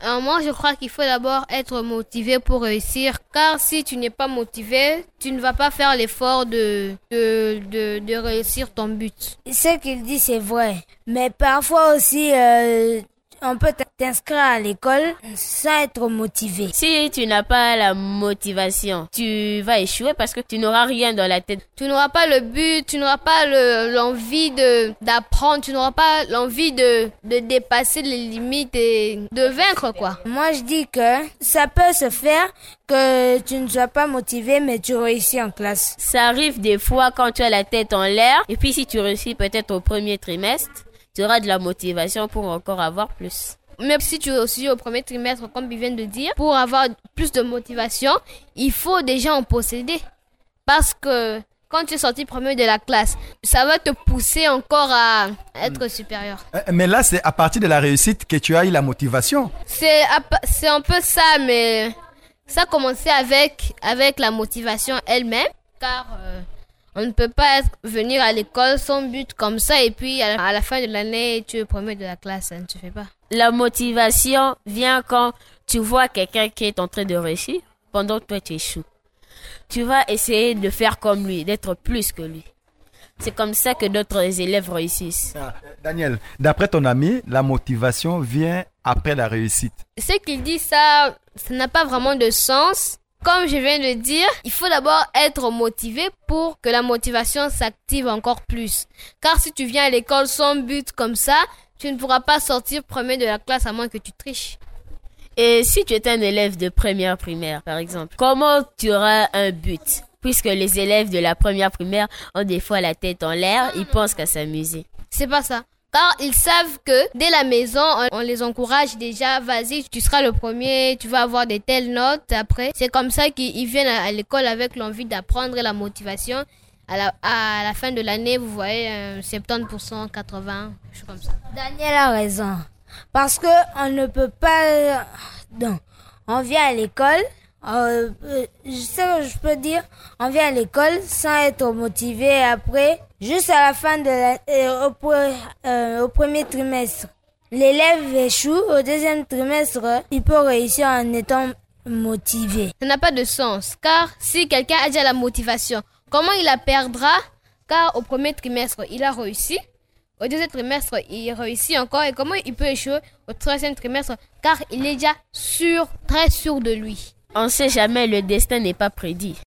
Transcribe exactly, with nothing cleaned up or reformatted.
Euh, moi, je crois qu'il faut d'abord être motivé pour réussir, car si tu n'es pas motivé, tu ne vas pas faire l'effort de, de, de, de réussir ton but. Ce qu'il dit, c'est vrai. Mais parfois aussi, euh, on peut t'inscrire à l'école sans être motivé. Si tu n'as pas la motivation, tu vas échouer parce que tu n'auras rien dans la tête. Tu n'auras pas le but, tu n'auras pas le, l'envie de, d'apprendre, tu n'auras pas l'envie de, de dépasser les limites et de vaincre, quoi. Moi, je dis que ça peut se faire que tu ne sois pas motivé, mais tu réussis en classe. Ça arrive des fois quand tu as la tête en l'air, et puis si tu réussis peut-être au premier trimestre, tu auras de la motivation pour encore avoir plus. Même si tu réussis au premier trimestre, comme il vient de dire, pour avoir plus de motivation, il faut déjà en posséder. Parce que quand tu es sorti premier de la classe, ça va te pousser encore à être supérieur. Mais là, c'est à partir de la réussite que tu as eu la motivation. C'est, c'est un peu ça, mais ça a commencé avec, avec la motivation elle-même, car... Euh, on ne peut pas être, venir à l'école sans but comme ça et puis à la, à la fin de l'année, tu es premier de la classe, ça ne se fait pas. La motivation vient quand tu vois quelqu'un qui est en train de réussir pendant que toi tu échoues. Tu vas essayer de faire comme lui, d'être plus que lui. C'est comme ça que d'autres élèves réussissent. Ah, Daniel, d'après ton ami, la motivation vient après la réussite. Ce qu'il dit, ça, ça n'a pas vraiment de sens. Comme je viens de dire, il faut d'abord être motivé pour que la motivation s'active encore plus. Car si tu viens à l'école sans but comme ça, tu ne pourras pas sortir premier de la classe à moins que tu triches. Et si tu es un élève de première primaire, par exemple, comment tu auras un but? Puisque les élèves de la première primaire ont des fois la tête en l'air, ils pensent qu'à s'amuser. C'est pas ça. Car ils savent que dès la maison, on les encourage déjà, vas-y, tu seras le premier, tu vas avoir des telles notes après. C'est comme ça qu'ils viennent à l'école avec l'envie d'apprendre et la motivation. À la, à la fin de l'année, vous voyez, euh, soixante-dix pour cent, quatre-vingts pour cent, je suis comme ça. Daniel a raison. Parce que on ne peut pas... Non, on vient à l'école... Euh, je sais que je peux dire, on vient à l'école sans être motivé. Après, juste à la fin de la, euh, au, euh, au premier trimestre, l'élève échoue. Au deuxième trimestre, il peut réussir en étant motivé. Ça n'a pas de sens, car si quelqu'un a déjà la motivation, comment il la perdra? Car au premier trimestre, il a réussi. Au deuxième trimestre, il réussit encore. Et comment il peut échouer au troisième trimestre? Car il est déjà sûr, très sûr de lui. On ne sait jamais, le destin n'est pas prédit.